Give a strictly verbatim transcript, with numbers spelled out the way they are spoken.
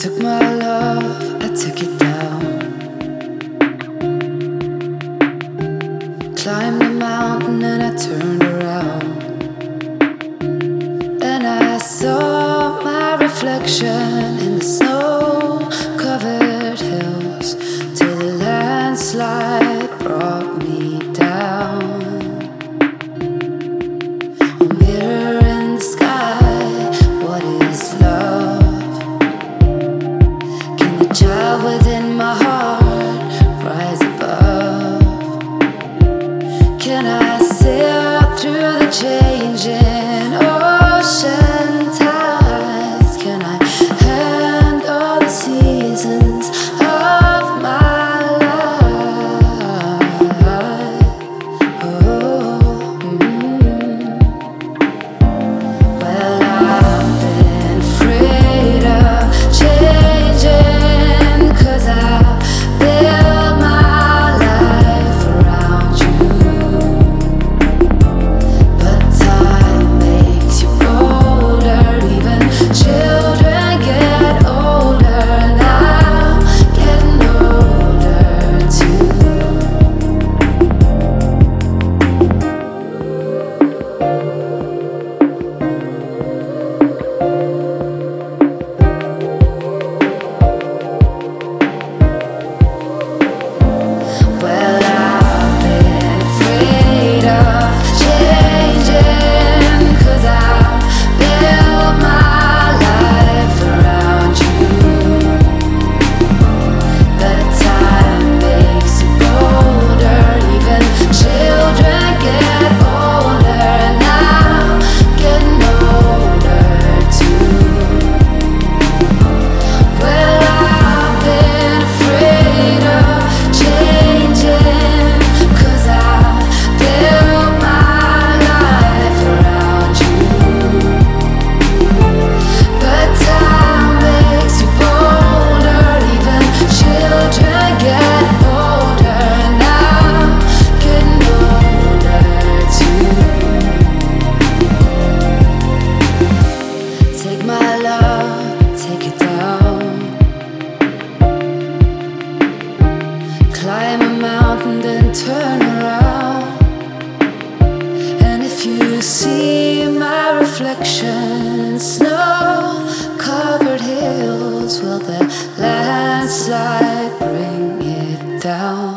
took my love, I took it down. Climbed the mountain and I turned around, and I saw my reflection in the snow-covered hills, till the landslide brought me down. A mirror in the sky, what is love? Child within my heart, rise above. Can I sail through the changing ocean tides? Can I handle the seasons of my life? Oh, mm. Well, I've been afraid of changing, 'cause I built my life around you. But time makes you bolder, even children get older, and I'm getting older too. Well, I've been afraid of changing, 'cause I built my life around you. But time makes you bolder, even children get older, and I'm getting older too. Well, I've been afraid of changing, 'cause I built my life around you. But time makes you bolder, even children get older, and I'm getting older too. Take my love, take it down. Climb a mountain, then turn around. And if you see my reflection in snow-covered hills, will the landslide bring it down?